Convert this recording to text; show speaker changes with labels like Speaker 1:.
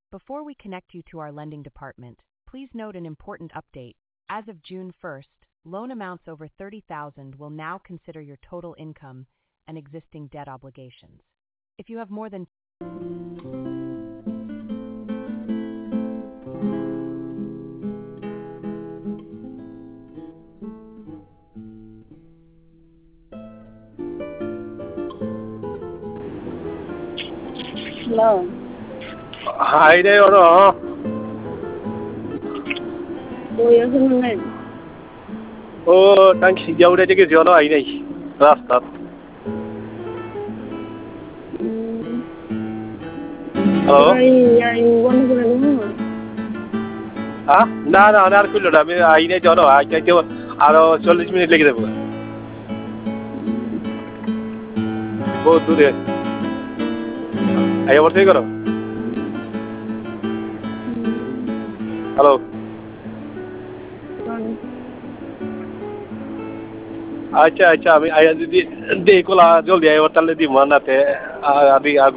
Speaker 1: Before we connect you to our lending department, please note an important update. As of June 1st, loan amounts over $30,000 will now consider your total income and existing debt obligations. If you have more than
Speaker 2: Hello.
Speaker 3: Hai đây ono.
Speaker 2: Tôi ở Hưng Yên.
Speaker 3: Tang si jauh aja ke jono ai nai. Rastat. Halo.
Speaker 2: Yang warna kuning.
Speaker 3: না না আর কইলো না আমি আইনে jono আইতে আরো 40 minute লেগে যাবে বহুত দূরে আই আবার করো হ্যালো আচ্ছা আচ্ছা আমি আয়া যদি দেখলা জলদি আইবার তাহলে দি মনাতে আদি